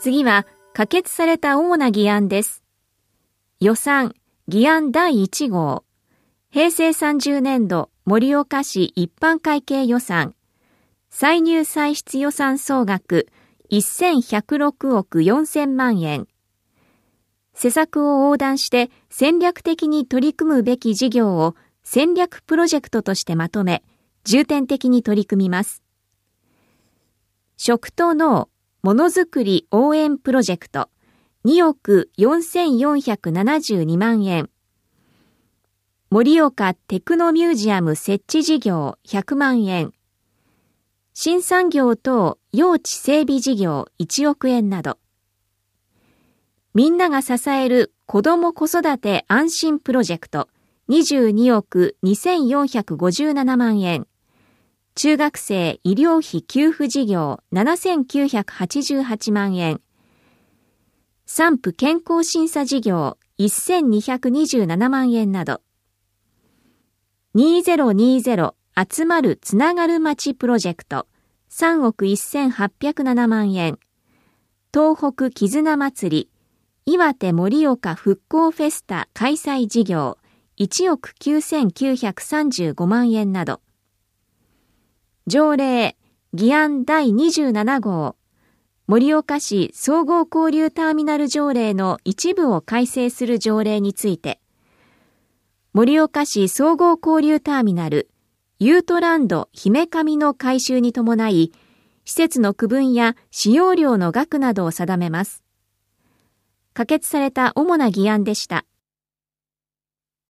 次は可決された主な議案です。予算、議案第1号。平成30年度盛岡市一般会計予算。歳入歳出予算総額1106億4000万円。施策を横断して戦略的に取り組むべき事業を戦略プロジェクトとしてまとめ、重点的に取り組みます。食と農ものづくり応援プロジェクト2億4472万円。盛岡テクノミュージアム設置事業100万円。新産業等用地整備事業1億円など。みんなが支える子ども子育て安心プロジェクト22億2457万円。中学生医療費給付事業7988万円。産婦健康審査事業1227万円など。2020集まるつながる街プロジェクト3億1807万円。東北絆祭り岩手盛岡復興フェスタ開催事業1億9935万円など。条例、議案第27号、盛岡市総合交流ターミナル条例の一部を改正する条例について、盛岡市総合交流ターミナル、ユートランド姫上の改修に伴い、施設の区分や使用料の額などを定めます。可決された主な議案でした。